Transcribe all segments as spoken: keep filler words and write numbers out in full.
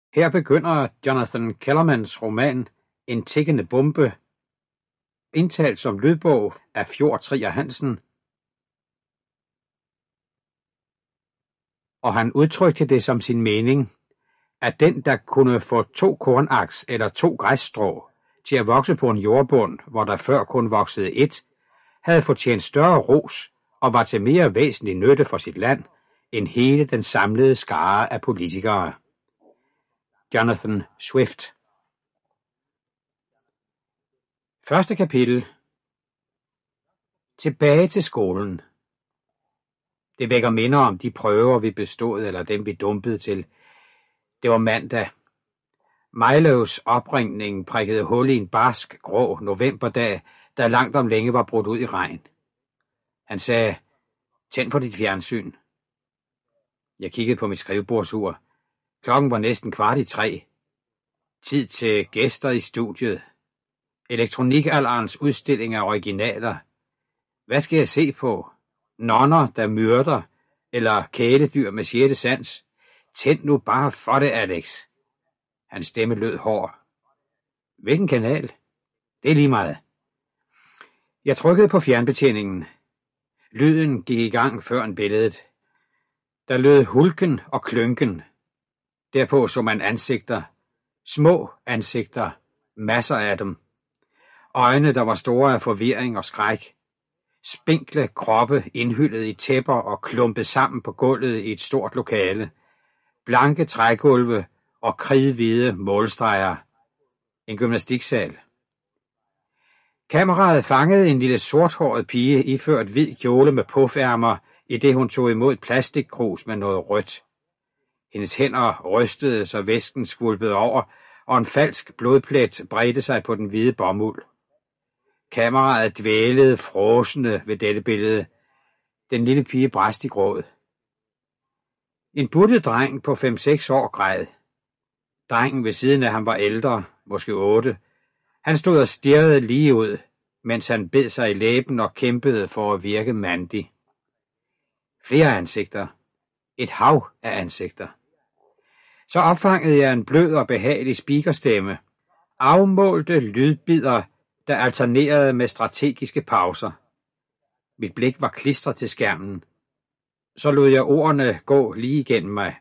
Her begynder Jonathan Kellermans roman En tikkende bombe, indtalt som lydbog af Fjord Trier Hansen, og han udtrykte det som sin mening, at den, der kunne få to kornaks eller to græsstrå til at vokse på en jordbund, hvor der før kun voksede et, havde fortjent større ros og var til mere væsentlig nytte for sit land, end hele den samlede skare af politikere. Jonathan Swift. Første kapitel. Tilbage til skolen. Det vækker minder om de prøver, vi bestod, eller dem, vi dumpede til. Det var mandag. Milos opringning prikkede hul i en barsk, grå novemberdag, der langt om længe var brudt ud i regn. Han sagde, tænd på dit fjernsyn. Jeg kiggede på mit skrivebordsur. Klokken var næsten kvart i tre. Tid til gæster i studiet. Elektronikalderens udstilling af originaler. Hvad skal jeg se på? Nonner, der myrder, eller kæledyr med sjette sans? Tænd nu bare for det, Alex. Hans stemme lød hård. Hvilken kanal? Det er lige meget. Jeg trykkede på fjernbetjeningen. Lyden gik i gang før en billedet. Der lød hulken og klynken. Derpå så man ansigter. Små ansigter. Masser af dem. Øjne, der var store af forvirring og skræk. Spinkle kroppe indhyllet i tæpper og klumpet sammen på gulvet i et stort lokale. Blanke trægulve og kridhvide målstreger. En gymnastiksal. Kameraet fangede en lille sorthåret pige iført hvid kjole med puffærmer, i det hun tog imod et plastikkrus med noget rødt. Hendes hænder rystede, så væsken skvulpede over, og en falsk blodplet bredte sig på den hvide bomuld. Kameraet dvælede fråsende ved dette billede. Den lille pige brast i gråd. En buttet dreng på fem seks år græd. Drengen ved siden af ham var ældre, måske otte. Han stod og stirrede lige ud, mens han bed sig i læben og kæmpede for at virke mandig. Flere ansigter. Et hav af ansigter. Så opfangede jeg en blød og behagelig speakerstemme. Afmålte lydbidder, der alternerede med strategiske pauser. Mit blik var klistret til skærmen. Så lod jeg ordene gå lige igennem mig.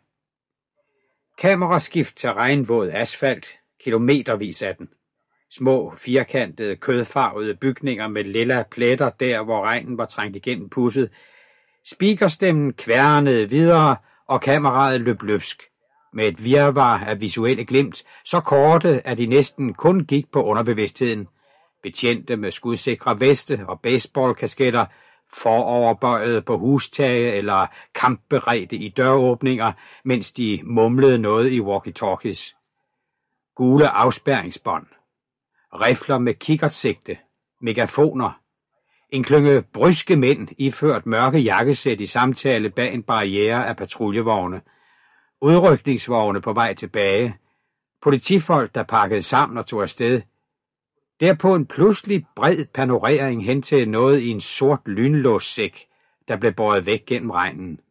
Kameraskift til regnvåd asfalt, kilometervis af den. Små, firkantede, kødfarvede bygninger med lilla pletter der, hvor regnen var trængt igennem pudset. Speakerstemmen kværnede videre, og kameraet løb løbsk. Med et virvar af visuelle glimt, så korte, at de næsten kun gik på underbevidstheden. Betjente med skudsikre veste og baseballkasketter, foroverbøjet på hustage eller kampberedte i døråbninger, mens de mumlede noget i walkie-talkies. Gule afspærringsbånd. Rifler med kikkertsigte. Megafoner. En klynge bryske mænd iført mørke jakkesæt i samtale bag en barriere af patruljevogne. Udrykningsvogne på vej tilbage. Politifolk, der pakkede sammen og tog afsted. Derpå en pludselig bred panorering hen til noget i en sort lynlåssæk, der blev båret væk gennem regnen.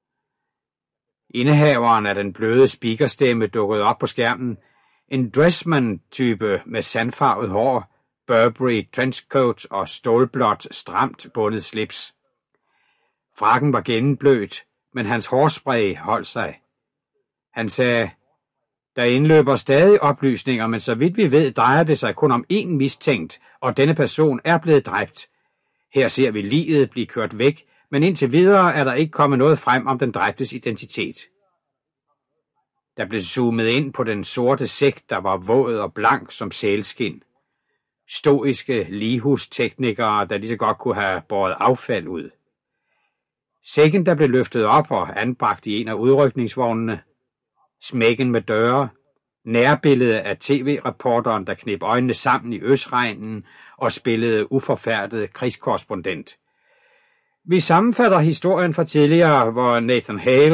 Indehaveren af den bløde speakerstemme dukkede op på skærmen. En dressman-type med sandfarvet hår, Burberry trenchcoat og stålblåt stramt bundet slips. Frakken var gennemblødt, men hans hårspray holdt sig. Han sagde, der indløber stadig oplysninger, men så vidt vi ved, drejer det sig kun om én mistænkt, og denne person er blevet dræbt. Her ser vi liget blive kørt væk, men indtil videre er der ikke kommet noget frem om den dræbtes identitet. Der blev zoomet ind på den sorte sæk, der var våd og blank som sælskind. Stoiske lighusteknikere, der lige så godt kunne have båret affald ud. Sækken, der blev løftet op og anbragt i en af udrykningsvognene. Smækken med døre. Nærbillede af tv-reporteren, der knep øjnene sammen i øsregnen og spillede uforfærdet krigskorrespondent. Vi sammenfatter historien fra tidligere, hvor Nathan Hale